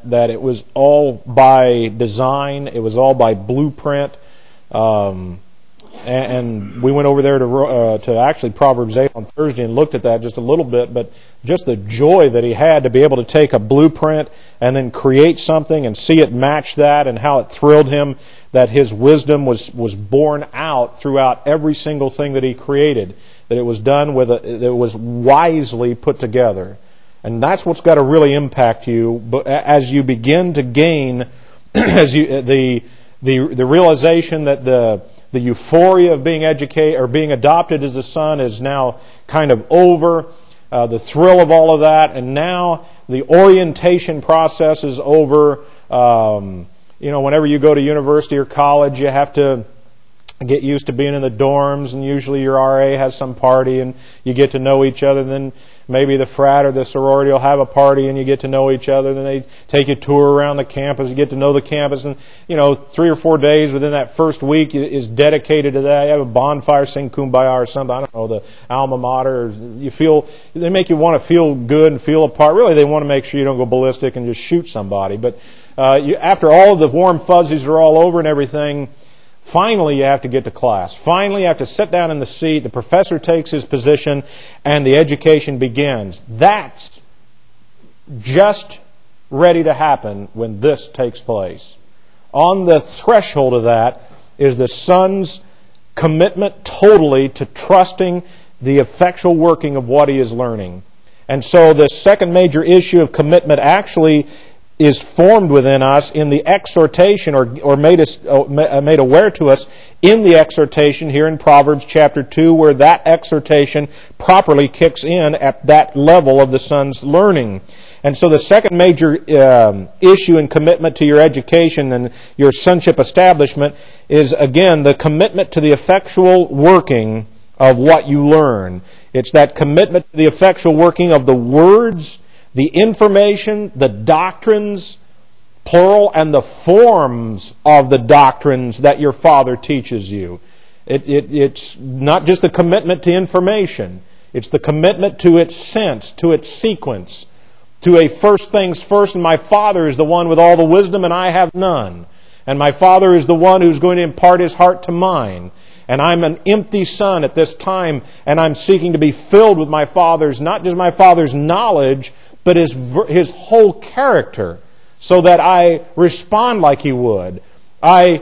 that it was all by design, it was all by blueprint. And we went over there to actually Proverbs 8 on Thursday and looked at that just a little bit, but just the joy that he had to be able to take a blueprint and then create something and see it match that, and how it thrilled him that his wisdom was borne out throughout every single thing that he created, that it was done that it was wisely put together. And that's what's got to really impact you. But as you begin to gain the realization that the euphoria of being educated or being adopted as a son is now kind of over, the thrill of all of that, and now the orientation process is over. Whenever you go to university or college, you have to get used to being in the dorms, and usually your RA has some party and you get to know each other. Then maybe the frat or the sorority will have a party and you get to know each other. Then they take you tour around the campus, you get to know the campus, and 3 or 4 days within that first week is dedicated to that. You have a bonfire, sing Kumbaya or something, I don't know, the alma mater. They make you want to feel good and feel a part. Really, they want to make sure you don't go ballistic and just shoot somebody. But after all of the warm fuzzies are all over and everything, finally, you have to get to class. Finally, you have to sit down in the seat. The professor takes his position, and the education begins. That's just ready to happen when this takes place. On the threshold of that is the son's commitment totally to trusting the effectual working of what he is learning. And so the second major issue of commitment actually is formed within us in the exhortation, or made aware to us in the exhortation here in Proverbs chapter 2, where that exhortation properly kicks in at that level of the son's learning. And so the second major issue in commitment to your education and your sonship establishment is, again, the commitment to the effectual working of what you learn. It's that commitment to the effectual working of the words, the information, the doctrines, plural, and the forms of the doctrines that your Father teaches you. It's not just the commitment to information. It's the commitment to its sense, to its sequence, to a first things first, and my Father is the one with all the wisdom, and I have none. And my Father is the one who's going to impart His heart to mine. And I'm an empty son at this time, and I'm seeking to be filled with my Father's, not just my Father's knowledge, but His whole character, so that I respond like He would. I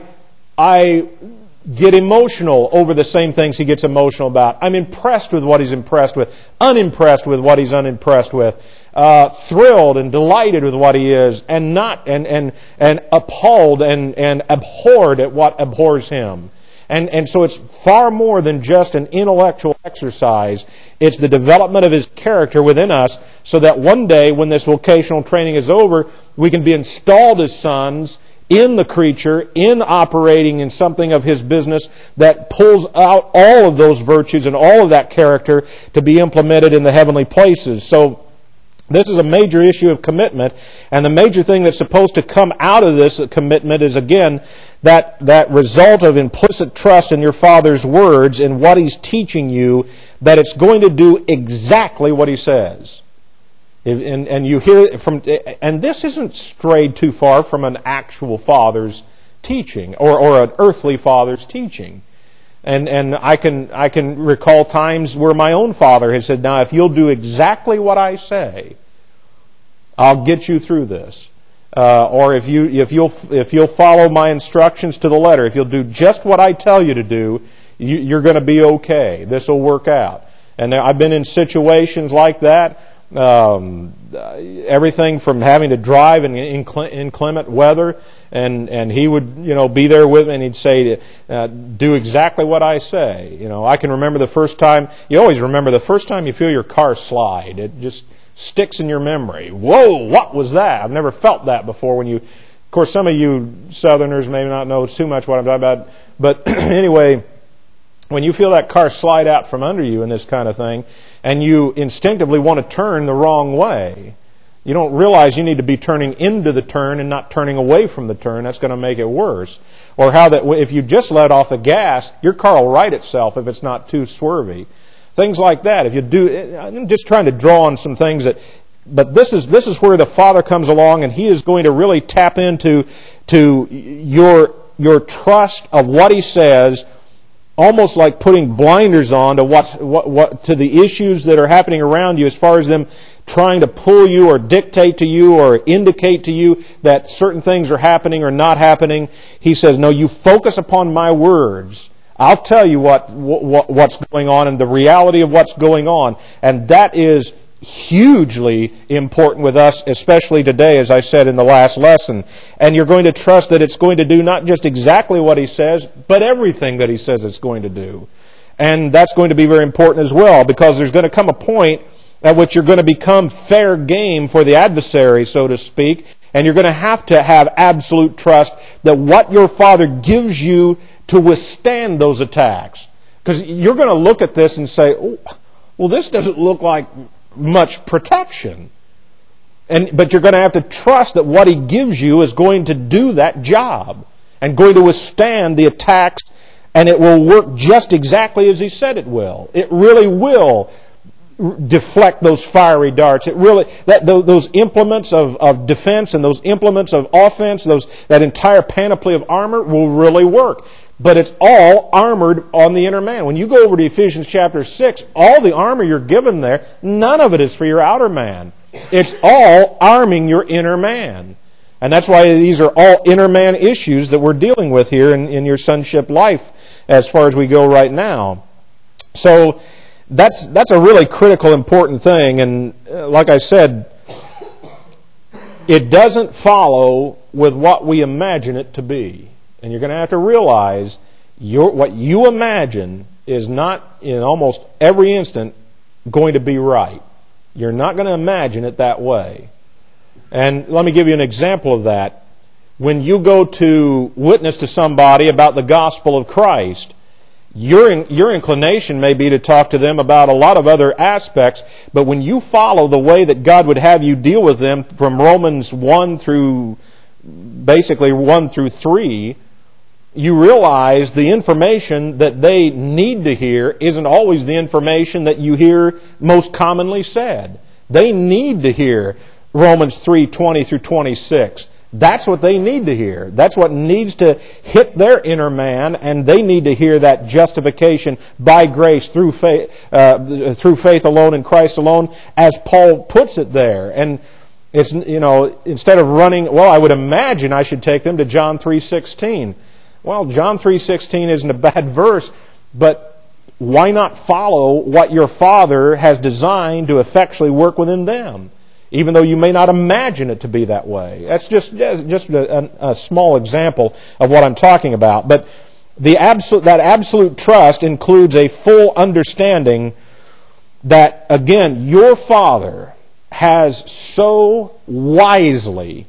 get emotional over the same things He gets emotional about. I'm impressed with what He's impressed with, unimpressed with what He's unimpressed with, thrilled and delighted with what He is, and appalled and abhorred at what abhors Him. And so it's far more than just an intellectual exercise. It's the development of His character within us, so that one day when this vocational training is over, we can be installed as sons in the creature, in operating in something of His business that pulls out all of those virtues and all of that character to be implemented in the heavenly places. So this is a major issue of commitment, and the major thing that's supposed to come out of this commitment is, again, that result of implicit trust in your Father's words and what He's teaching you, that it's going to do exactly what He says. And you hear it from, and this isn't strayed too far from an actual father's teaching or an earthly father's teaching. And I can recall times where my own father has said, "Now, if you'll do exactly what I say, I'll get you through this." Or if you'll follow my instructions to the letter, if you'll do just what I tell you to do, you're going to be okay. This will work out. And I've been in situations like that. Everything from having to drive in inclement weather, and he would be there with me, and he'd say, "Do exactly what I say." I can remember the first time. You always remember the first time you feel your car slide. It just sticks in your memory. Whoa, what was that? I've never felt that before. Of course, some of you Southerners may not know too much what I'm talking about, but anyway, when you feel that car slide out from under you and this kind of thing, and you instinctively want to turn the wrong way, you don't realize you need to be turning into the turn and not turning away from the turn. That's going to make it worse. Or how that if you just let off the gas, your car will right itself if it's not too swervy. Things like that. I'm just trying to draw on some things that But this is where the Father comes along, and He is going to really tap into your trust of what He says, almost like putting blinders on to to the issues that are happening around you, as far as them trying to pull you or dictate to you or indicate to you that certain things are happening or not happening. He says, no, you focus upon my words. I'll tell you what's going on and the reality of what's going on. And that is hugely important with us, especially today, as I said in the last lesson. And you're going to trust that it's going to do not just exactly what He says, but everything that He says it's going to do. And that's going to be very important as well, because there's going to come a point at which you're going to become fair game for the adversary, so to speak, and you're going to have absolute trust that what your Father gives you to withstand those attacks. Because you're going to look at this and say, oh, well, this doesn't look like much protection. But you're going to have to trust that what He gives you is going to do that job and going to withstand the attacks, and it will work just exactly as He said it will. It really will deflect those fiery darts. It really those implements of defense and those implements of offense, that entire panoply of armor will really work. But it's all armored on the inner man. When you go over to Ephesians chapter 6, all the armor you're given there, none of it is for your outer man. It's all arming your inner man. And that's why these are all inner man issues that we're dealing with here in your sonship life as far as we go right now. So that's a really critical, important thing. And like I said, it doesn't follow with what we imagine it to be. And you're going to have to realize what you imagine is not, in almost every instant, going to be right. You're not going to imagine it that way. And let me give you an example of that. When you go to witness to somebody about the gospel of Christ, your inclination may be to talk to them about a lot of other aspects, but when you follow the way that God would have you deal with them from Romans 1 through 3, you realize the information that they need to hear isn't always the information that you hear most commonly said. They need to hear Romans 3:20 through 26. That's what they need to hear. That's what needs to hit their inner man, and they need to hear that justification by grace through faith alone in Christ alone, as Paul puts it there. And it's, instead of running, I would imagine I should take them to John 3:16. Well, John 3:16 isn't a bad verse, but why not follow what your Father has designed to effectually work within them, even though you may not imagine it to be that way? That's just a small example of what I'm talking about. But that absolute trust includes a full understanding that, again, your Father has so wisely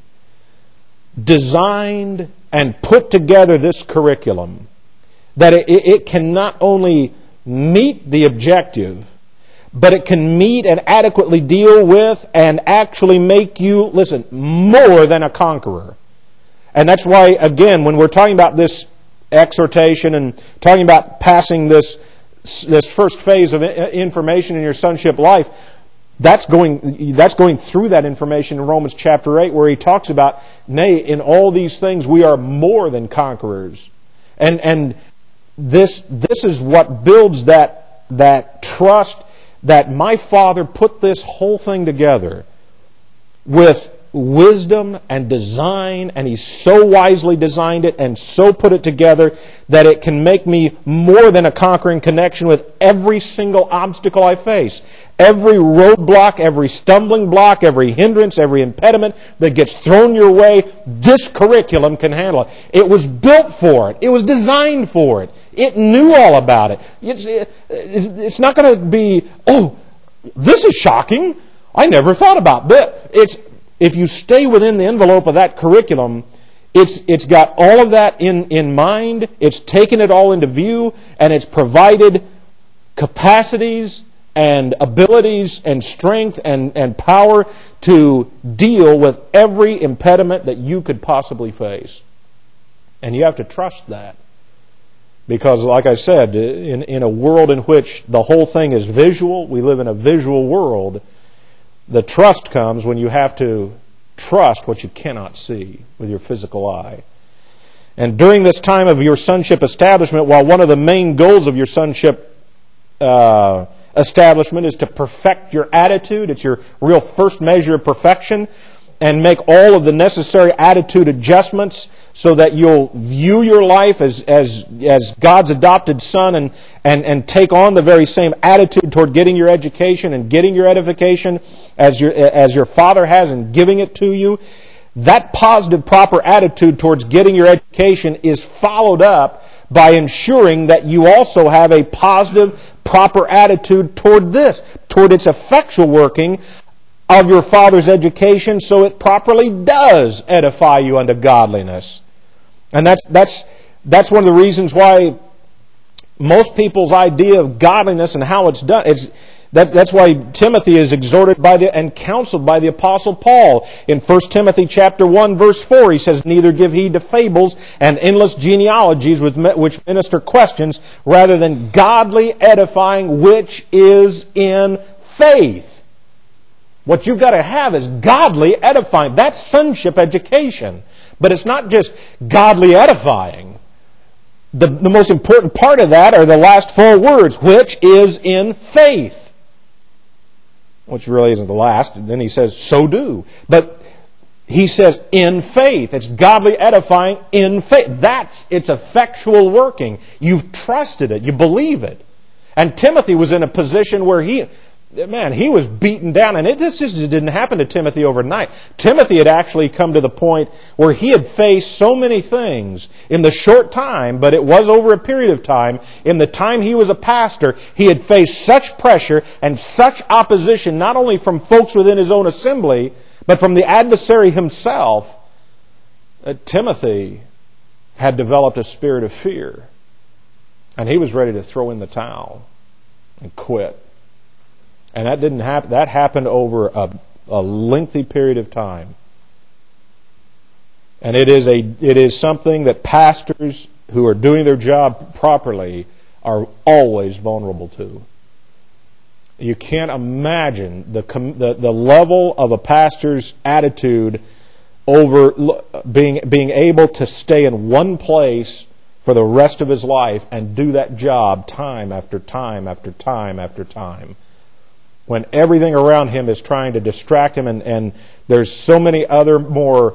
designed and put together this curriculum that it can not only meet the objective, but it can meet and adequately deal with and actually make you, more than a conqueror. And that's why, again, when we're talking about this exhortation and talking about passing this first phase of information in your sonship life, that's going through that information in Romans chapter 8, where he talks about, nay, in all these things we are more than conquerors. And this is what builds that trust that my Father put this whole thing together with wisdom and design, and He's so wisely designed it and so put it together that it can make me more than a conquering connection with every single obstacle I face. Every roadblock, every stumbling block, every hindrance, every impediment that gets thrown your way, this curriculum can handle it. It was built for it. It was designed for it. It knew all about it. It's not going to be, this is shocking. I never thought about this. If you stay within the envelope of that curriculum, it's got all of that in mind, it's taken it all into view, and it's provided capacities and abilities and strength and power to deal with every impediment that you could possibly face. And you have to trust that. Because, like I said, in a world in which the whole thing is visual, we live in a visual world, The trust comes when you have to trust what you cannot see with your physical eye. And during this time of your sonship establishment, while one of the main goals of your sonship establishment is to perfect your attitude, it's your real first measure of perfection, and make all of the necessary attitude adjustments so that you'll view your life as God's adopted son and take on the very same attitude toward getting your education and getting your edification as your Father has in giving it to you. That positive, proper attitude towards getting your education is followed up by ensuring that you also have a positive, proper attitude toward its effectual working of your Father's education, so it properly does edify you unto godliness. And that's one of the reasons why most people's idea of godliness and how it's done, that's why Timothy is exhorted and counseled by the Apostle Paul. In 1 Timothy chapter 1, verse 4, he says, "Neither give heed to fables and endless genealogies which minister questions, rather than godly edifying which is in faith." What you've got to have is godly edifying. That's sonship education. But it's not just godly edifying. The most important part of that are the last 4 words, which is in faith. Which really isn't the last. And then he says, so do. But he says, in faith. It's godly edifying in faith. It's effectual working. You've trusted it. You believe it. And Timothy was in a position where he was beaten down. And this just didn't happen to Timothy overnight. Timothy had actually come to the point where he had faced so many things in the short time, but it was over a period of time. In the time he was a pastor, he had faced such pressure and such opposition, not only from folks within his own assembly, but from the adversary himself, that Timothy had developed a spirit of fear. And he was ready to throw in the towel and quit. And that didn't happen. That happened over a lengthy period of time. And it is something that pastors who are doing their job properly are always vulnerable to. You can't imagine the level of a pastor's attitude over being able to stay in one place for the rest of his life and do that job time after time after time after time, when everything around him is trying to distract him, and there's so many other more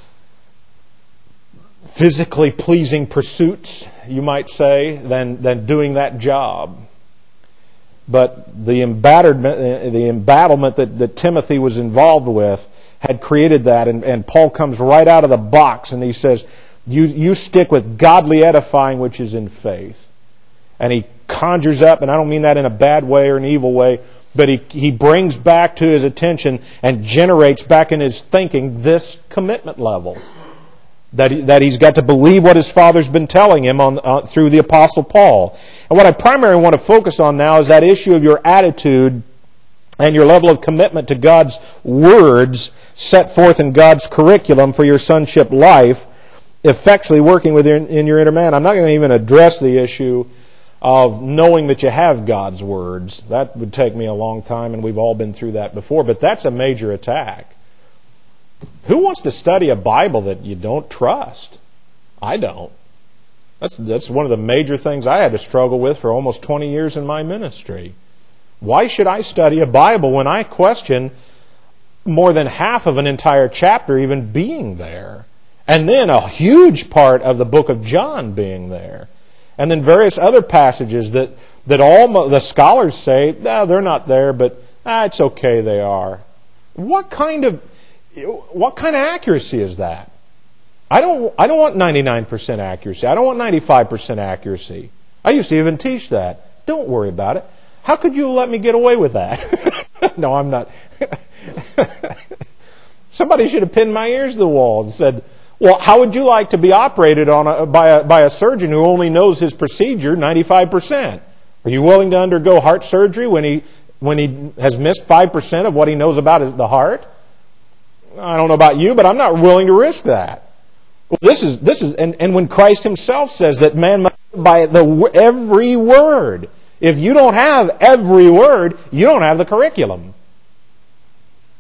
physically pleasing pursuits, you might say, than doing that job. But the embattlement that Timothy was involved with had created that, and Paul comes right out of the box and he says, you stick with godly edifying which is in faith. And he conjures up, and I don't mean that in a bad way or an evil way, but he brings back to his attention and generates back in his thinking this commitment level. That he's got to believe what his Father's been telling him through the Apostle Paul. And what I primarily want to focus on now is that issue of your attitude and your level of commitment to God's words set forth in God's curriculum for your sonship life, effectually working in your inner man. I'm not going to even address the issue of knowing that you have God's words. That would take me a long time, and we've all been through that before, but that's a major attack. Who wants to study a Bible that you don't trust? I don't. That's one of the major things I had to struggle with for almost 20 years in my ministry. Why should I study a Bible when I question more than half of an entire chapter even being there? And then a huge part of the book of John being there. And then various other passages that all the scholars say, no, they're not there, but it's okay, they are. What kind of accuracy is that? I don't want 99% accuracy. I don't want 95% accuracy. I used to even teach that. Don't worry about it. How could you let me get away with that? No, I'm not. Somebody should have pinned my ears to the wall and said, well, how would you like to be operated on by a surgeon who only knows his procedure 95%? Are you willing to undergo heart surgery when he has missed 5% of what he knows about the heart? I don't know about you, but I'm not willing to risk that. Well, this is, and when Christ Himself says that man must live by every word. If you don't have every word, you don't have the curriculum.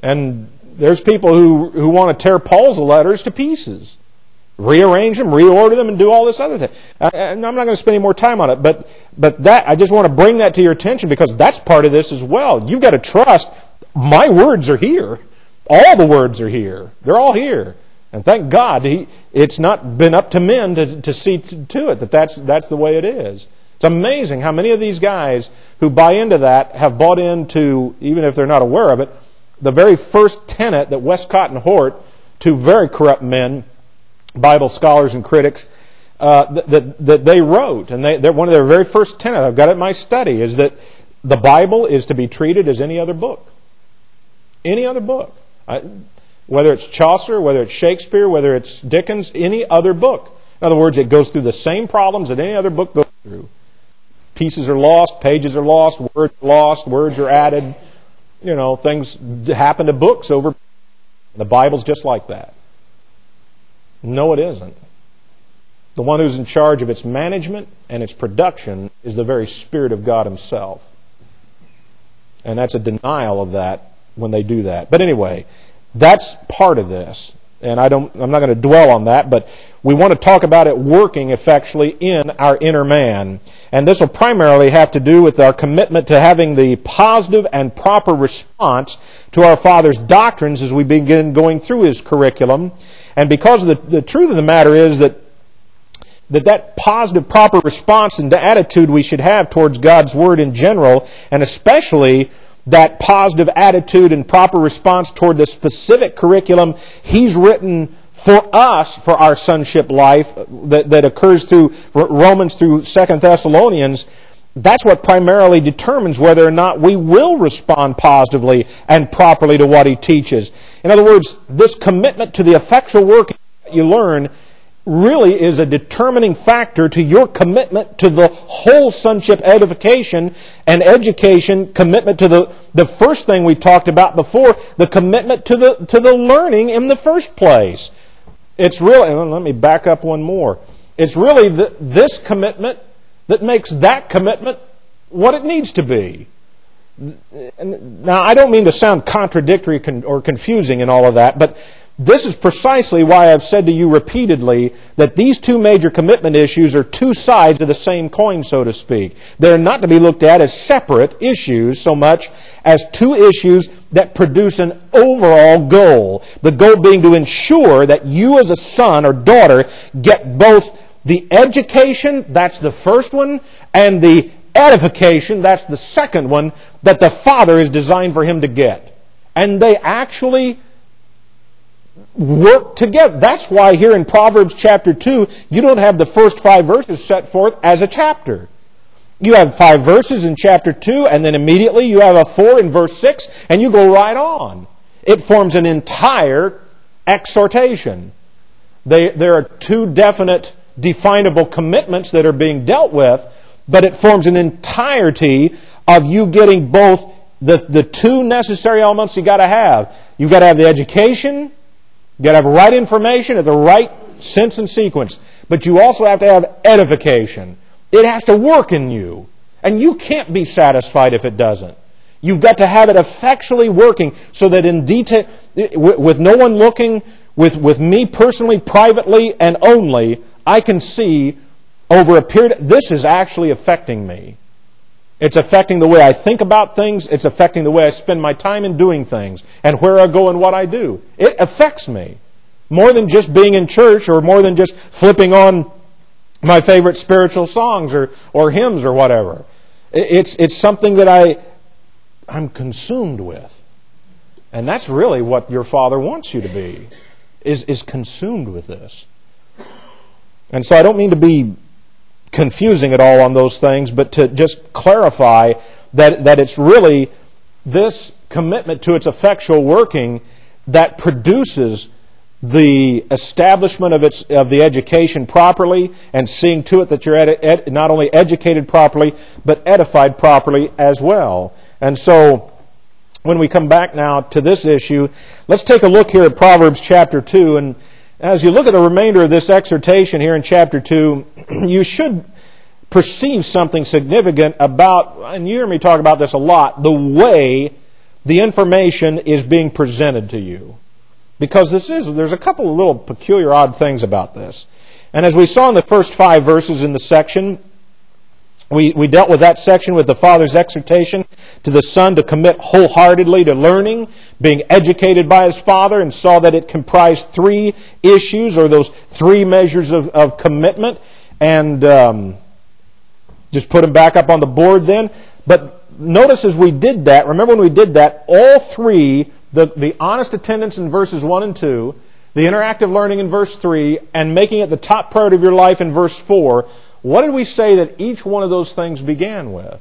And there's people who want to tear Paul's letters to pieces. Rearrange them, reorder them, and do all this other thing. And I'm not going to spend any more time on it, but that I just want to bring that to your attention because that's part of this as well. You've got to trust my words are here. All the words are here. They're all here. And thank God it's not been up to men to see to it that's the way it is. It's amazing how many of these guys who buy into that have bought into, even if they're not aware of it, the very first tenet that Westcott and Hort, two very corrupt men, Bible scholars and critics, that they wrote. And one of their very first tenet, I've got it in my study, is that the Bible is to be treated as any other book. Any other book. Whether it's Chaucer, whether it's Shakespeare, whether it's Dickens, any other book. In other words, it goes through the same problems that any other book goes through. Pieces are lost, pages are lost, words are added. Things happen to books over. The Bible's just like that. No, it isn't. The one who's in charge of its management and its production is the very Spirit of God Himself. And that's a denial of that when they do that. But anyway, that's part of this. And I'm not going to dwell on that, but we want to talk about it working effectually in our inner man. And this will primarily have to do with our commitment to having the positive and proper response to our Father's doctrines as we begin going through His curriculum. And because the truth of the matter is that positive, proper response and attitude we should have towards God's Word in general, and especially that positive attitude and proper response toward the specific curriculum He's written for us, for our sonship life, that occurs through Romans through 2 Thessalonians, that's what primarily determines whether or not we will respond positively and properly to what He teaches. In other words, this commitment to the effectual work that you learn really is a determining factor to your commitment to the whole sonship edification and education, commitment to the first thing we talked about before, the commitment to the learning in the first place. It's really, let me back up one more. It's really this commitment that makes that commitment what it needs to be. Now, I don't mean to sound contradictory or confusing in all of that, but this is precisely why I've said to you repeatedly that these two major commitment issues are two sides of the same coin, so to speak. They're not to be looked at as separate issues so much as two issues that produce an overall goal. The goal being to ensure that you as a son or daughter get both the education, that's the first one, and the edification, that's the second one, that the Father is designed for him to get. And they actually work together. That's why here in Proverbs chapter 2, you don't have the first 5 verses set forth as a chapter. You have 5 verses in chapter 2, and then immediately you have a 4 in verse 6, and you go right on. It forms an entire exhortation. There are 2 definite, definable commitments that are being dealt with, but it forms an entirety of you getting both the 2 necessary elements you got to have. You've got to have the education, you've got to have right information at the right sense and sequence, but you also have to have edification. It has to work in you, and you can't be satisfied if it doesn't. You've got to have it effectually working so that in detail, with no one looking, with me personally, privately, and only, I can see over a period, this is actually affecting me. It's affecting the way I think about things. It's affecting the way I spend my time in doing things and where I go and what I do. It affects me. More than just being in church or more than just flipping on my favorite spiritual songs or hymns or whatever. It's something that I'm consumed with. And that's really what your Father wants you to be, is consumed with this. And so I don't mean to be confusing at all on those things, but to just clarify that it's really this commitment to its effectual working that produces the establishment of the education properly and seeing to it that you're not only educated properly, but edified properly as well. And so when we come back now to this issue, let's take a look here at Proverbs chapter 2. And as you look at the remainder of this exhortation here in chapter 2, you should perceive something significant about, and you hear me talk about this a lot, the way the information is being presented to you. Because there's a couple of little peculiar, odd things about this. And as we saw in the first 5 verses in the section, we dealt with that section with the Father's exhortation to the Son to commit wholeheartedly to learning, being educated by His Father, and saw that it comprised 3 issues, or those 3 measures of commitment. And just put them back up on the board then. But notice as we did that, remember when we did that, all 3, the honest attendance in verses 1 and 2, the interactive learning in verse 3, and making it the top priority of your life in verse 4, what did we say that each one of those things began with?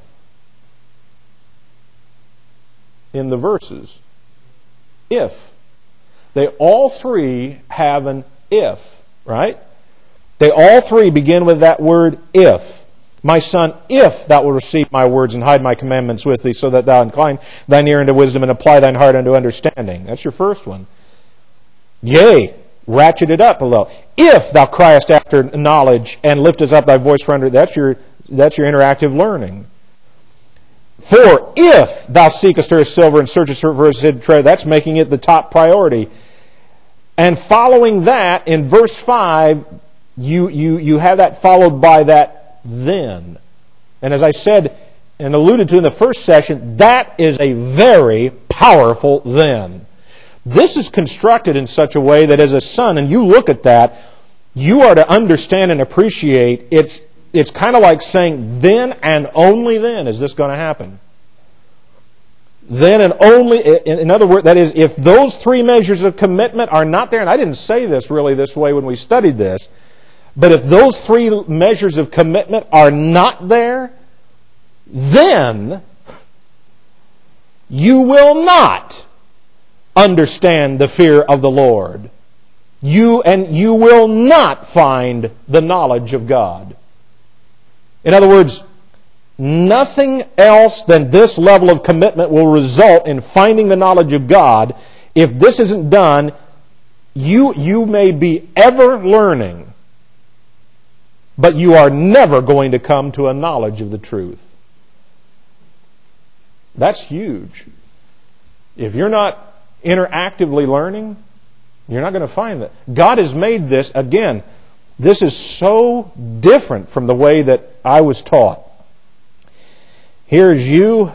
In the verses. If. They all 3 have an if, right? They all 3 begin with that word if. My son, if thou wilt receive my words and hide my commandments with thee, so that thou incline thine ear unto wisdom and apply thine heart unto understanding. That's your first one. Yea, ratchet it up a little. If thou criest after knowledge and liftest up thy voice for under, that's your interactive learning. For if thou seekest her as silver and searchest for his hidden treasure, that's making it the top priority. And following that, in verse 5, you have that followed by that then. And as I said and alluded to in the first session, that is a very powerful then. This is constructed in such a way that as a son, and you look at that, you are to understand and appreciate it's kind of like saying then and only then is this going to happen. Then and only, in other words, that is, if those 3 measures of commitment are not there, and I didn't say this really this way when we studied this, but if those 3 measures of commitment are not there, then you will not understand the fear of the Lord. You will not find the knowledge of God. In other words, nothing else than this level of commitment will result in finding the knowledge of God. If this isn't done, you may be ever learning, but you are never going to come to a knowledge of the truth. That's huge. If you're not interactively learning, you're not going to find that. God has made this, again, this is so different from the way that I was taught. Here's you,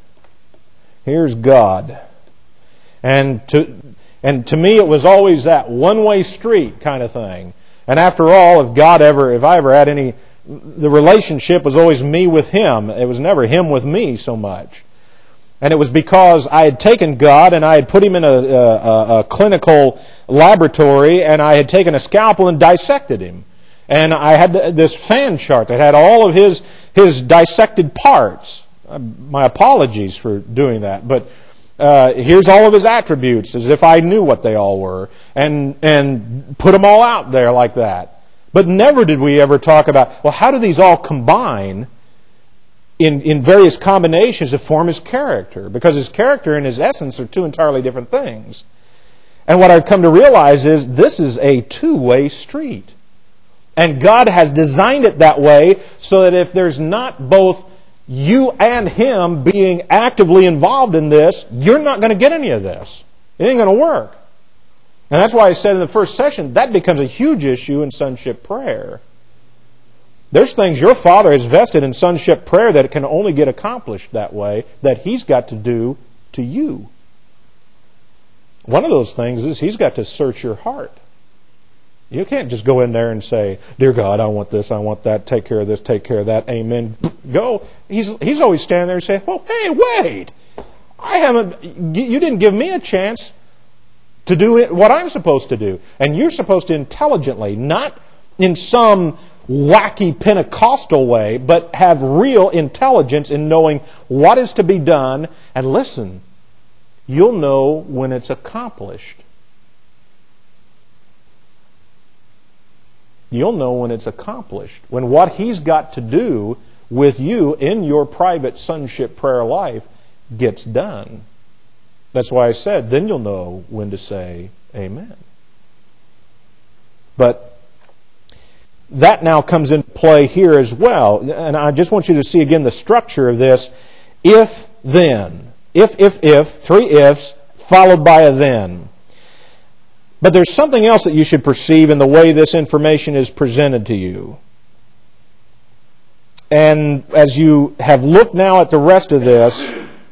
here's God. And to me it was always that one-way street kind of thing. And after all, if I ever had any, the relationship was always me with Him. It was never Him with me so much. And it was because I had taken God and I had put Him in a clinical laboratory, and I had taken a scalpel and dissected Him. And I had this fan chart that had all of His dissected parts. My apologies for doing that, but here's all of His attributes, as if I knew what they all were, and put them all out there like that. But never did we ever talk about, well, how do these all combine in various combinations to form His character? Because His character and His essence are 2 entirely different things. And what I've come to realize is this is a 2-way street. And God has designed it that way so that if there's not both you and Him being actively involved in this, you're not going to get any of this. It ain't going to work. And that's why I said in the first session, that becomes a huge issue in sonship prayer. There's things your Father has vested in sonship prayer that can only get accomplished that way, that He's got to do to you. One of those things is He's got to search your heart. You can't just go in there and say, "Dear God, I want this, I want that, take care of this, take care of that, amen." Go. He's always standing there and saying, "Oh, hey, wait. You didn't give me a chance to do what I'm supposed to do." And you're supposed to intelligently, not in some wacky Pentecostal way, but have real intelligence in knowing what is to be done. And listen, you'll know when it's accomplished. You'll know when it's accomplished. When what He's got to do with you in your private sonship prayer life gets done. That's why I said, then you'll know when to say amen. But that now comes into play here as well. And I just want you to see again the structure of this. If then. If, three ifs, followed by a then. But there's something else that you should perceive in the way this information is presented to you. And as you have looked now at the rest of this,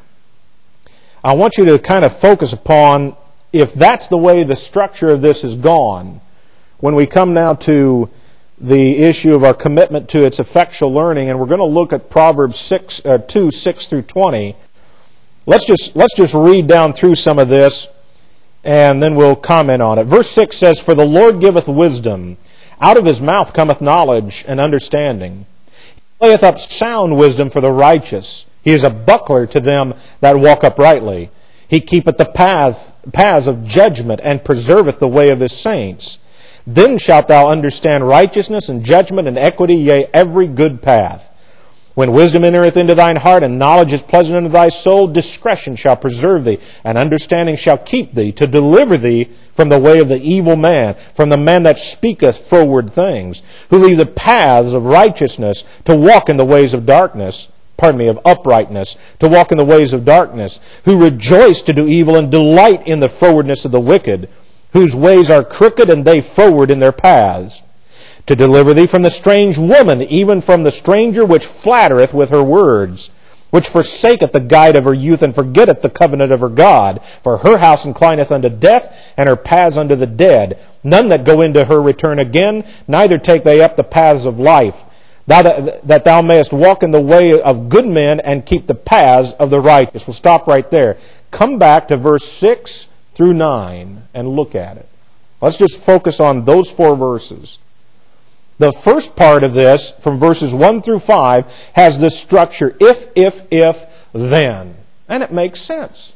I want you to kind of focus upon if that's the way the structure of this is gone. When we come now to the issue of our commitment to its effectual learning, and we're going to look at Proverbs 2, 6 through 20. Let's just read down through some of this, and then we'll comment on it. Verse 6 says, "For the Lord giveth wisdom, out of his mouth cometh knowledge and understanding. He layeth up sound wisdom for the righteous. He is a buckler to them that walk uprightly. He keepeth the paths of judgment, and preserveth the way of his saints. Then shalt thou understand righteousness and judgment and equity, yea, every good path. When wisdom entereth into thine heart, and knowledge is pleasant unto thy soul, discretion shall preserve thee, and understanding shall keep thee, to deliver thee from the way of the evil man, from the man that speaketh froward things, who leave the paths of righteousness to walk in the ways of darkness, of uprightness, to walk in the ways of darkness, who rejoice to do evil and delight in the frowardness of the wicked, whose ways are crooked, and they froward in their paths. To deliver thee from the strange woman, even from the stranger which flattereth with her words, which forsaketh the guide of her youth, and forgetteth the covenant of her God. For her house inclineth unto death, and her paths unto the dead. None that go into her return again, neither take they up the paths of life. That thou mayest walk in the way of good men, and keep the paths of the righteous." We'll stop right there. Come back to verse 6 through 9 and look at it. Let's just focus on those 4 verses. The first part of this, from verses 1 through 5, has this structure, if, then. And it makes sense.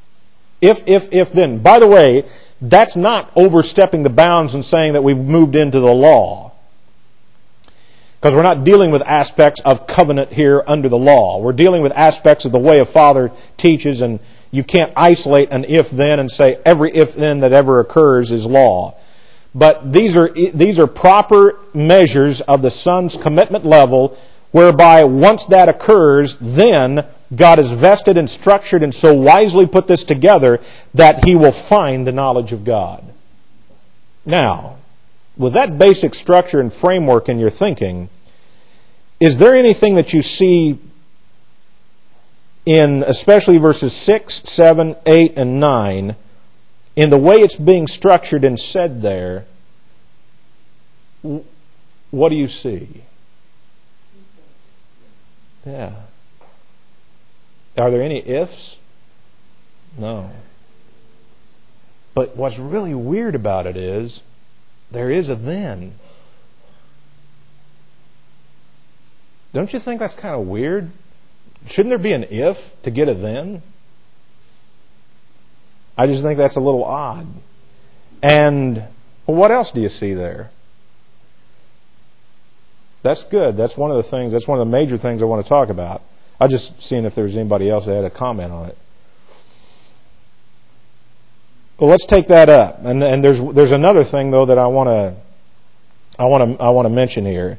If, then. By the way, that's not overstepping the bounds and saying that we've moved into the law. Because we're not dealing with aspects of covenant here under the law. We're dealing with aspects of the way a father teaches, and you can't isolate an if-then and say every if-then that ever occurs is law. But these are proper measures of the son's commitment level, whereby once that occurs, then God has vested and structured and so wisely put this together that he will find the knowledge of God. Now, with that basic structure and framework in your thinking, is there anything that you see in especially verses 6, 7, 8, and 9, in the way it's being structured and said there, what do you see? Yeah. Are there any ifs? No. But what's really weird about it is, there is a then. Don't you think that's kind of weird? Shouldn't there be an if to get a then? I just think that's a little odd. And well, what else do you see there? That's good. That's one of the things. That's one of the major things I want to talk about. I was just seeing if there was anybody else that had a comment on it. Well, let's take that up. And there's another thing though that I want to mention here.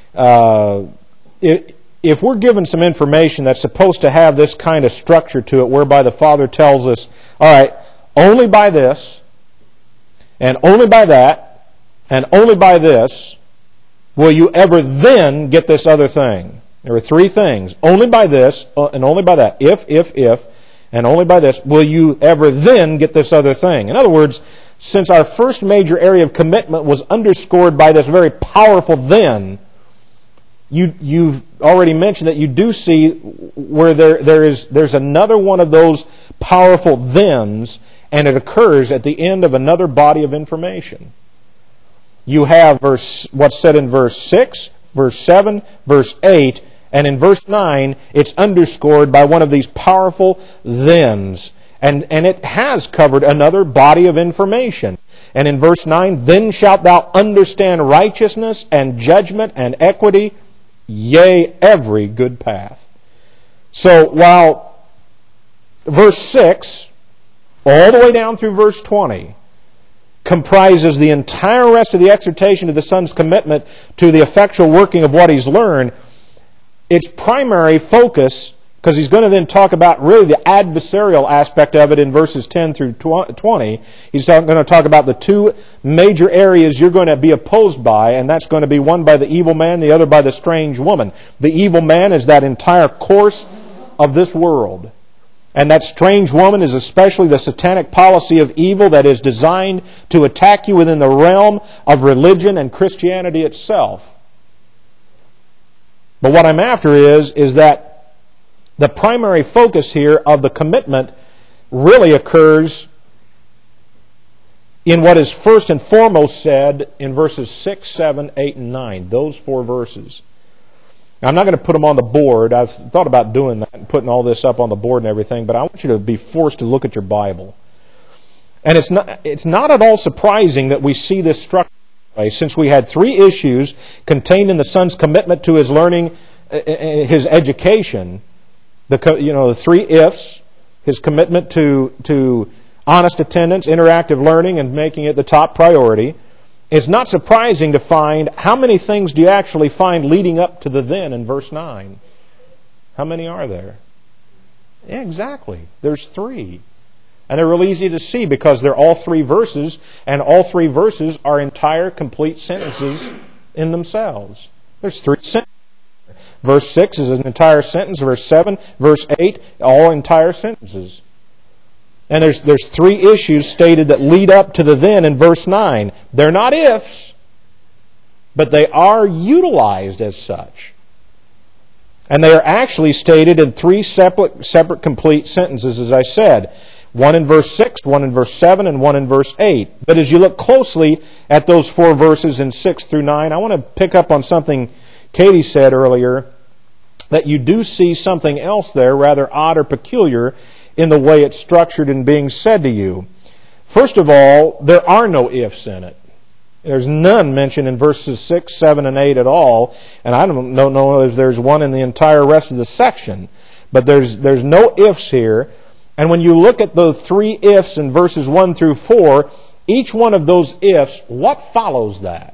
If we're given some information that's supposed to have this kind of structure to it, whereby the Father tells us, all right, only by this, and only by that, and only by this, will you ever then get this other thing. There are 3 things. Only by this, and only by that. If, and only by this, will you ever then get this other thing. In other words, since our first major area of commitment was underscored by this very powerful then, you've already mentioned that you do see where there's another one of those powerful thens, and it occurs at the end of another body of information. You have what's said in verse 6, verse 7, verse 8, and in verse 9, it's underscored by one of these powerful thens. And it has covered another body of information. And in verse 9, then shalt thou understand righteousness and judgment and equity, yea, every good path. So while verse 6, all the way down through verse 20, comprises the entire rest of the exhortation of the Son's commitment to the effectual working of what He's learned, its primary focus Because he's going to then talk about really the adversarial aspect of it in verses 10 through 20. He's going to talk about the two major areas you're going to be opposed by, and that's going to be one by the evil man, the other by the strange woman. The evil man is that entire course of this world. And that strange woman is especially the satanic policy of evil that is designed to attack you within the realm of religion and Christianity itself. But what I'm after is that the primary focus here of the commitment really occurs in what is first and foremost said in verses 6, 7, 8, and 9. Those four verses. Now, I'm not going to put them on the board. I've thought about doing that and putting all this up on the board and everything, but I want you to be forced to look at your Bible. And it's not at all surprising that we see this structure, since we had three issues contained in the son's commitment to his learning, his education. The three ifs, his commitment to honest attendance, interactive learning, and making it the top priority. It's not surprising to find how many things do you actually find leading up to the then in verse 9. How many are there? Yeah, exactly. There's three. And they're real easy to see because they're all three verses, and all three verses are entire, complete sentences in themselves. There's three sentences. Verse 6 is an entire sentence. Verse 7, verse 8, all entire sentences. And there's three issues stated that lead up to the then in verse 9. They're not ifs, but they are utilized as such. And they are actually stated in three separate complete sentences, as I said. One in verse 6, one in verse 7, and one in verse 8. But as you look closely at those four verses in 6 through 9, I want to pick up on something Katie said earlier, that you do see something else there, rather odd or peculiar, in the way it's structured and being said to you. First of all, there are no ifs in it. There's none mentioned in verses 6, 7, and 8 at all, and I don't know if there's one in the entire rest of the section, but there's no ifs here. And when you look at the three ifs in verses 1 through 4, each one of those ifs, what follows that?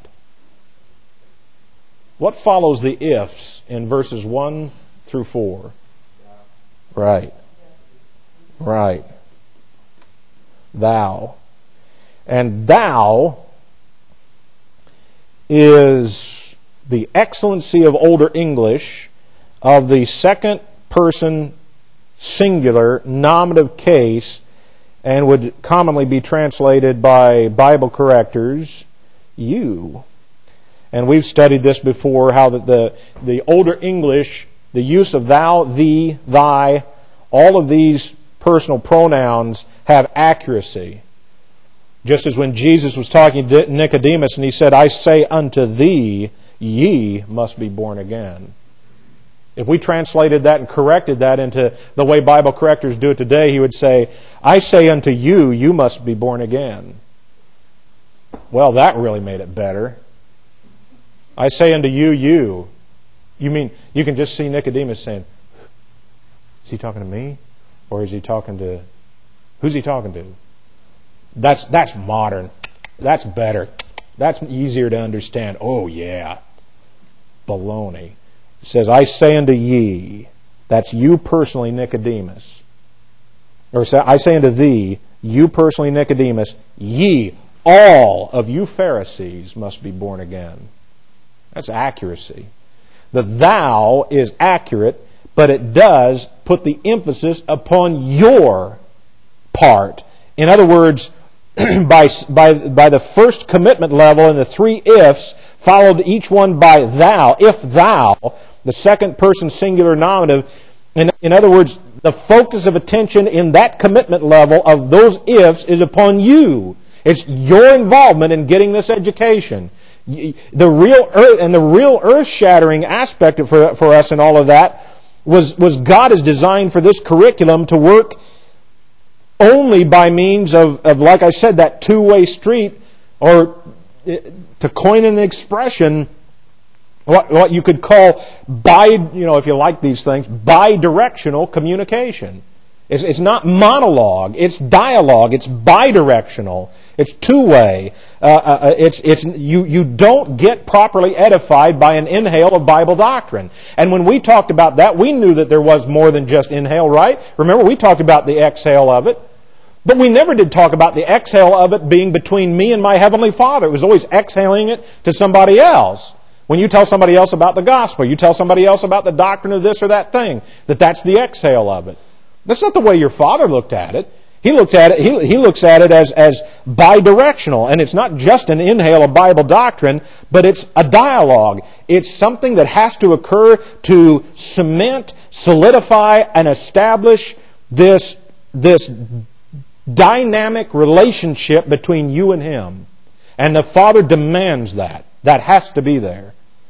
What follows the ifs in verses 1 through 4? Right. Thou. And thou is the excellency of Older English of the second person singular nominative case, and would commonly be translated by Bible correctors, you. And we've studied this before, how that the Older English, the use of thou, thee, thy, all of these personal pronouns have accuracy. Just as when Jesus was talking to Nicodemus and he said, I say unto thee, ye must be born again. If we translated that and corrected that into the way Bible correctors do it today, he would say, I say unto you, you must be born again. Well, that really made it better. I say unto you, you. You mean, you can just see Nicodemus saying, is he talking to me? Or is he talking to, who's he talking to? That's modern. That's better. That's easier to understand. Oh, yeah. Baloney. It says, I say unto ye. That's you personally, Nicodemus. Or I say unto thee, you personally, Nicodemus, ye, all of you Pharisees must be born again. That's accuracy. The thou is accurate, but it does put the emphasis upon your part. In other words, by the first commitment level and the three ifs, followed each one by thou. If thou, the second person singular nominative, in other words, the focus of attention in that commitment level of those ifs is upon you. It's your involvement in getting this education. The real earth-shattering aspect for us in all of that was God has designed for this curriculum to work only by means of, like I said, that two-way street, or to coin an expression, what you could call if you like these things, bi-directional communication. It's not monologue. It's dialogue. It's bidirectional. It's two-way. You don't get properly edified by an inhale of Bible doctrine. And when we talked about that, we knew that there was more than just inhale, right? Remember, we talked about the exhale of it. But we never did talk about the exhale of it being between me and my Heavenly Father. It was always exhaling it to somebody else. When you tell somebody else about the gospel, you tell somebody else about the doctrine of this or that thing, that's the exhale of it. That's not the way your Father looked at it. He looks at it as bidirectional, and it's not just an inhale of Bible doctrine, but it's a dialogue. It's something that has to occur to cement, solidify, and establish this dynamic relationship between you and Him. And the Father demands that. That has to be there.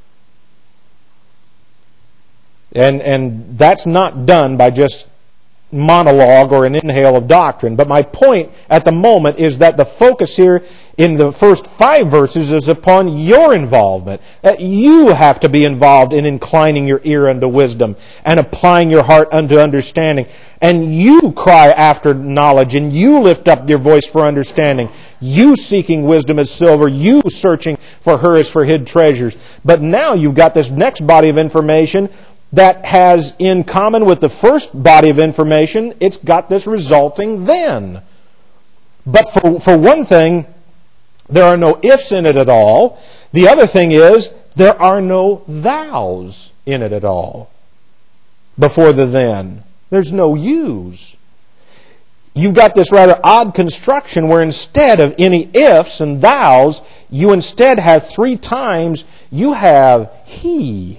And that's not done by just monologue or an inhale of doctrine. But my point at the moment is that the focus here in the first 5 verses is upon your involvement. You have to be involved in inclining your ear unto wisdom and applying your heart unto understanding. And you cry after knowledge, and you lift up your voice for understanding. You seeking wisdom as silver, you searching for her as for hid treasures. But now you've got this next body of information that has in common with the first body of information, it's got this resulting then. But for one thing, there are no ifs in it at all. The other thing is, there are no thous in it at all. Before the then. There's no yous. You've got this rather odd construction where instead of any ifs and thous, you instead have 3 times, you have he.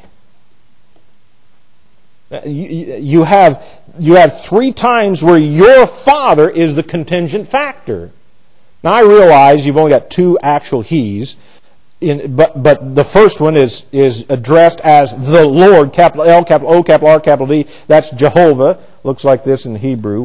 You have 3 times where your Father is the contingent factor. Now I realize you've only got 2 actual he's, but the first one is addressed as the Lord, capital L, capital O, capital R, capital D. That's Jehovah. Looks like this in Hebrew,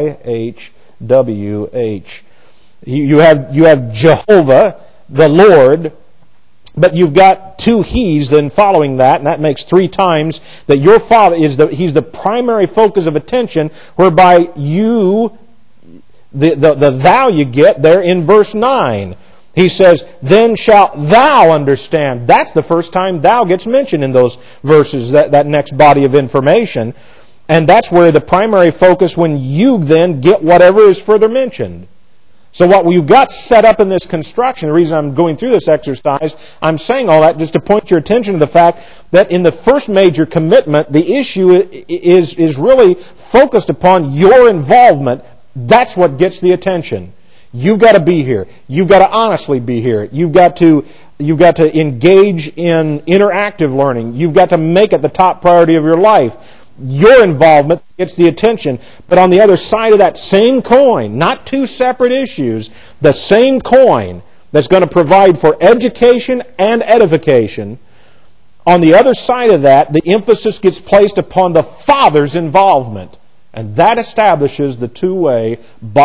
Y-H-W-H. You have Jehovah, the Lord. But you've got 2 he's then following that, and that makes 3 times that your Father he's the primary focus of attention, whereby you, the thou you get there in verse 9. He says, then shalt thou understand. That's the first time thou gets mentioned in those verses, that next body of information. And that's where the primary focus when you then get whatever is further mentioned. So what we've got set up in this construction, the reason I'm going through this exercise, I'm saying all that just to point your attention to the fact that in the first major commitment, the issue is really focused upon your involvement. That's what gets the attention. You've got to be here. You've got to honestly be here. You've got to engage in interactive learning. You've got to make it the top priority of your life. Your involvement gets the attention. But on the other side of that same coin, not 2 separate issues, the same coin that's going to provide for education and edification, on the other side of that, the emphasis gets placed upon the Father's involvement. And that establishes the two-way,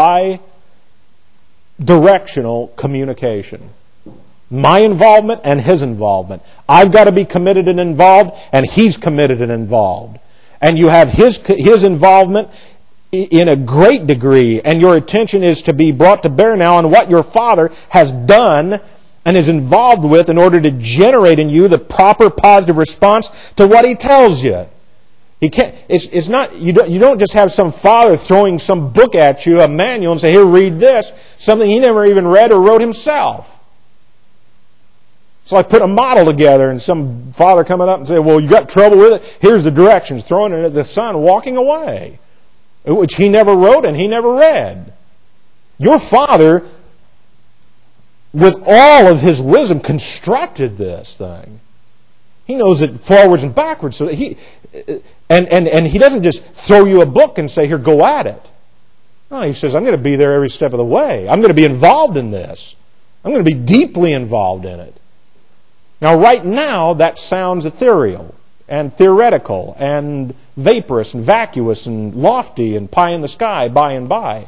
bi-directional communication. My involvement and His involvement. I've got to be committed and involved, and He's committed and involved. And you have His involvement in a great degree, and your attention is to be brought to bear now on what your Father has done and is involved with in order to generate in you the proper positive response to what He tells you. He can't. It's not. You don't just have some father throwing some book at you, a manual, and say, "Here, read this." Something he never even read or wrote himself. It's like putting a model together and some father coming up and saying, well, you got trouble with it? Here's the directions. Throwing it at the son, walking away. Which he never wrote and he never read. Your Father, with all of His wisdom, constructed this thing. He knows it forwards and backwards. So He doesn't just throw you a book and say, here, go at it. No, He says, I'm going to be there every step of the way. I'm going to be involved in this. I'm going to be deeply involved in it. Now, right now, that sounds ethereal and theoretical and vaporous and vacuous and lofty and pie in the sky, by and by.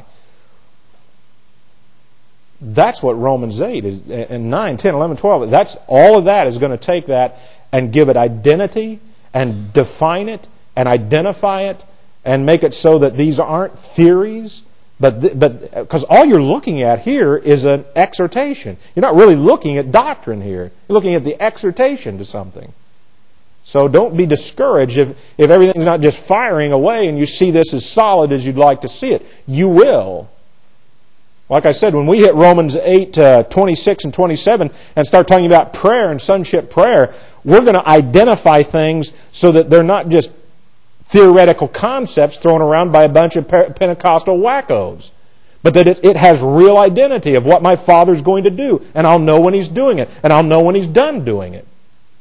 That's what Romans 8 is, and 9, 10, 11, 12. All of that is going to take that and give it identity and define it and identify it and make it so that these aren't theories, but because all you're looking at here is an exhortation. You're not really looking at doctrine here. You're looking at the exhortation to something. So don't be discouraged if everything's not just firing away and you see this as solid as you'd like to see it. You will. Like I said, when we hit Romans 8, 26 and 27 and start talking about prayer and sonship prayer, we're going to identify things so that they're not just theoretical concepts thrown around by a bunch of Pentecostal wackos, but that it has real identity of what my Father's going to do, and I'll know when He's doing it, and I'll know when He's done doing it.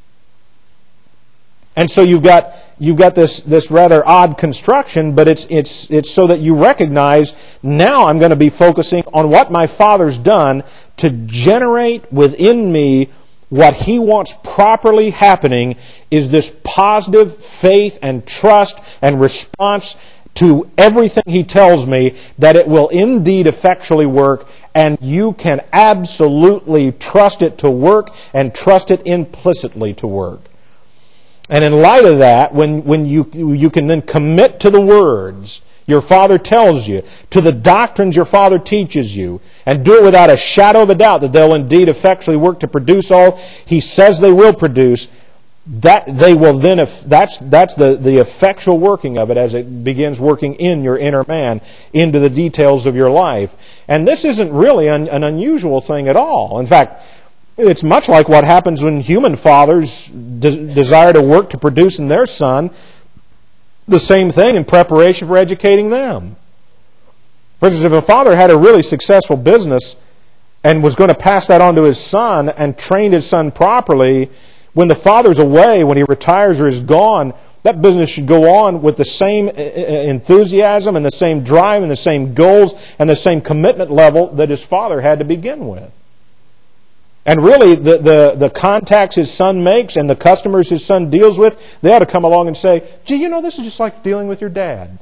And so you've got this rather odd construction, but it's so that you recognize, now I'm going to be focusing on what my Father's done to generate within me what He wants properly happening is this positive faith and trust and response to everything He tells me, that it will indeed effectually work, and you can absolutely trust it to work and trust it implicitly to work. And in light of that, when you can then commit to the words your Father tells you, to the doctrines your Father teaches you, and do it without a shadow of a doubt that they'll indeed effectually work to produce all He says they will produce, that they will then, that's the effectual working of it as it begins working in your inner man, into the details of your life. And this isn't really an unusual thing at all. In fact, it's much like what happens when human fathers desire to work to produce in their son the same thing in preparation for educating them. For instance, if a father had a really successful business and was going to pass that on to his son and trained his son properly, when the father's away, when he retires or is gone, that business should go on with the same enthusiasm and the same drive and the same goals and the same commitment level that his father had to begin with. And really, the contacts his son makes and the customers his son deals with, they ought to come along and say, gee, you know, this is just like dealing with your dad.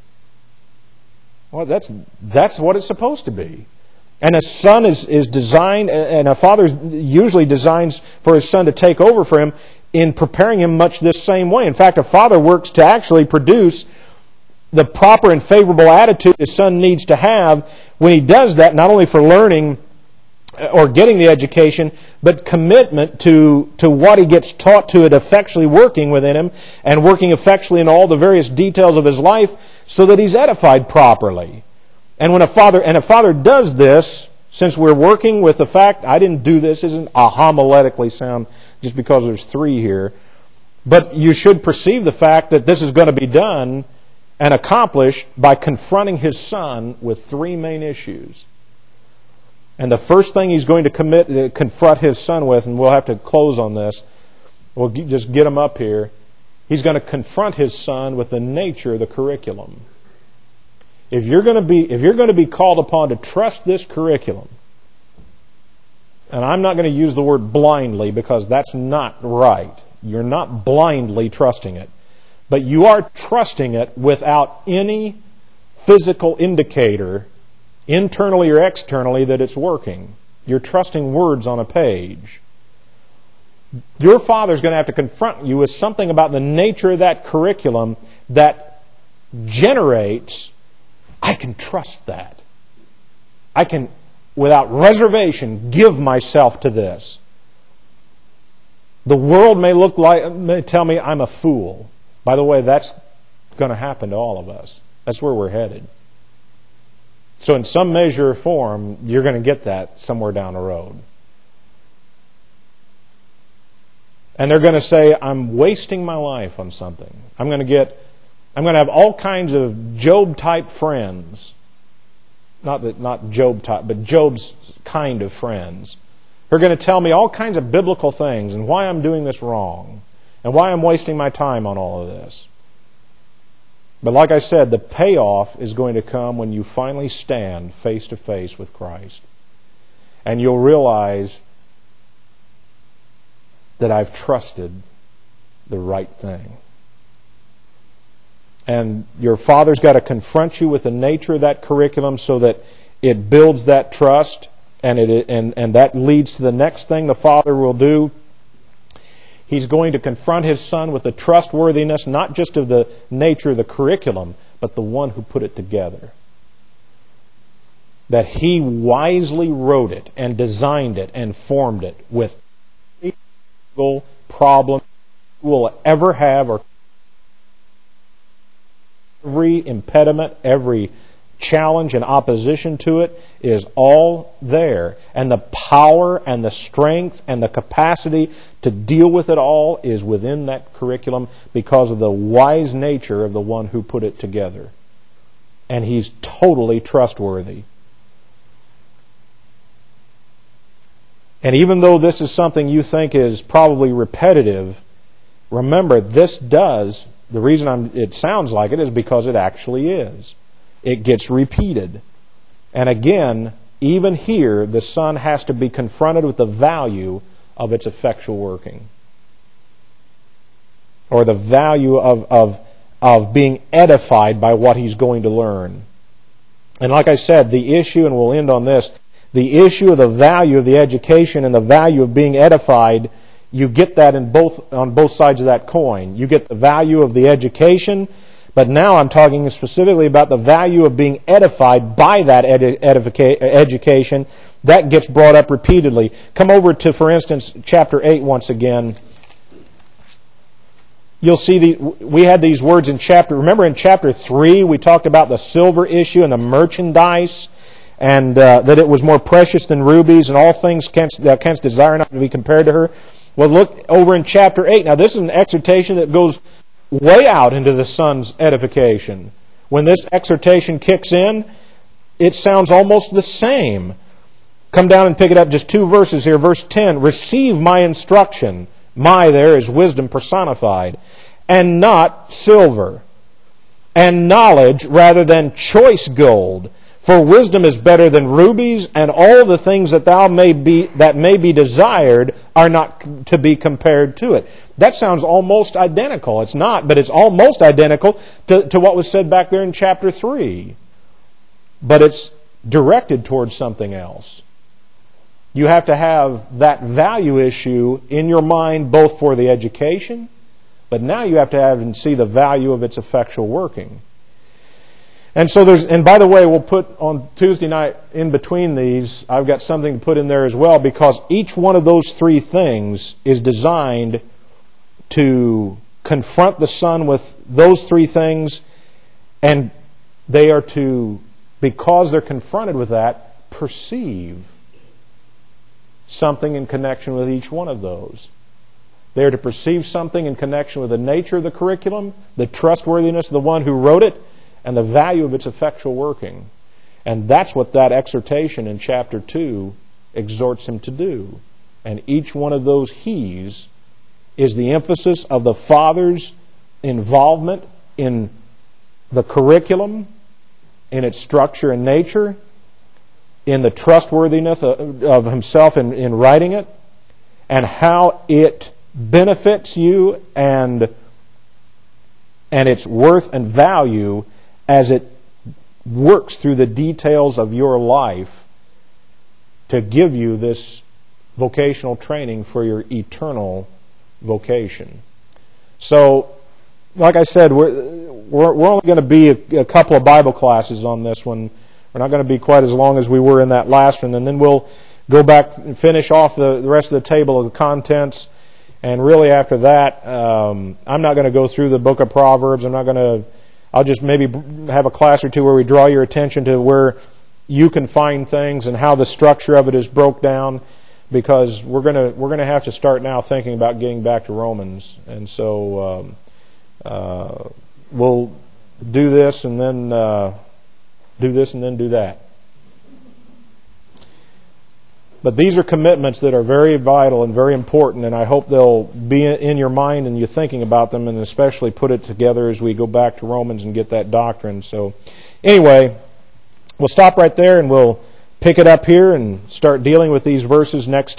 Well, that's what it's supposed to be. And a son is designed, and a father usually designs for his son to take over for him in preparing him much this same way. In fact, a father works to actually produce the proper and favorable attitude his son needs to have when he does that, not only for learning or getting the education, but commitment to what he gets taught to it effectually working within him and working effectually in all the various details of his life so that he's edified properly. And when a father does this, since we're working with the fact, I didn't do this, isn't a homiletically sound just because there's three here, but you should perceive the fact that this is going to be done and accomplished by confronting his son with three main issues. And the first thing he's going to confront his son with, and we'll have to close on this, we'll just get him up here, he's going to confront his son with the nature of the curriculum. If you're going to be called upon to trust this curriculum, and I'm not going to use the word blindly because that's not right. You're not blindly trusting it. But you are trusting it without any physical indicator, internally or externally, that it's working. You're trusting words on a page. Your father's going to have to confront you with something about the nature of that curriculum that generates, I can trust that. I can, without reservation, give myself to this. The world may tell me I'm a fool. By the way, that's going to happen to all of us. That's where we're headed. So in some measure or form, you're going to get that somewhere down the road. And they're going to say, I'm wasting my life on something. I'm going to have all kinds of Job-type friends. Not Job-type, but Job's kind of friends. Who are going to tell me all kinds of biblical things and why I'm doing this wrong and why I'm wasting my time on all of this. But like I said, the payoff is going to come when you finally stand face to face with Christ. And you'll realize that I've trusted the right thing. And your father's got to confront you with the nature of that curriculum so that it builds that trust, and that leads to the next thing the father will do. He's going to confront his son with the trustworthiness, not just of the nature of the curriculum, but the one who put it together. That He wisely wrote it and designed it and formed it with every single problem you will ever have, or every impediment, every challenge and opposition to it is all there. And the power and the strength and the capacity to deal with it all is within that curriculum because of the wise nature of the one who put it together. And He's totally trustworthy. And even though this is something you think is probably repetitive, remember the reason it sounds like it is because it actually is. It gets repeated. And again, even here, the Son has to be confronted with the value of its effectual working. Or the value of being edified by what he's going to learn. And like I said, the issue, and we'll end on this, the issue of the value of the education and the value of being edified, you get that on both sides of that coin. You get the value of the education, but now I'm talking specifically about the value of being edified by that education. That gets brought up repeatedly. Come over to, for instance, chapter 8 once again. You'll see we had these words in remember in chapter 3 we talked about the silver issue and the merchandise, and that it was more precious than rubies, and all things thou canst desire not to be compared to her. Well, look over in chapter 8. Now this is an exhortation that goes way out into the Son's edification. When this exhortation kicks in, it sounds almost the same. Come down and pick it up just 2 verses here. Verse 10, receive my instruction. My there is wisdom personified. And not silver. And knowledge rather than choice gold. For wisdom is better than rubies, and all the things that may be desired are not to be compared to it. That sounds almost identical. It's not, but it's almost identical to what was said back there in chapter 3. But it's directed towards something else. You have to have that value issue in your mind both for the education, but now you have to have and see the value of its effectual working. And so and by the way, we'll put on Tuesday night in between these, I've got something to put in there as well, because each one of those 3 things is designed to confront the Son with those 3 things, and they are to, because they're confronted with that, perceive something in connection with each one of those. They are to perceive something in connection with the nature of the curriculum, the trustworthiness of the one who wrote it, and the value of its effectual working. And that's what that exhortation in chapter 2 exhorts him to do. And each one of those he's is the emphasis of the Father's involvement in the curriculum, in its structure and nature, in the trustworthiness of himself in writing it, and how it benefits you and its worth and value as it works through the details of your life to give you this vocational training for your eternal vocation. So, like I said, we're only going to be a couple of Bible classes on this one. We're not going to be quite as long as we were in that last one, and then we'll go back and finish off the rest of the table of the contents. And really after that, I'm not going to go through the book of Proverbs. I'll just maybe have a class or two where we draw your attention to where you can find things and how the structure of it is broke down, because we're going to have to start now thinking about getting back to Romans. And so we'll do this and then do this and then do that. But these are commitments that are very vital and very important, and I hope they'll be in your mind and you're thinking about them, and especially put it together as we go back to Romans and get that doctrine. So anyway, we'll stop right there and we'll pick it up here and start dealing with these verses next time.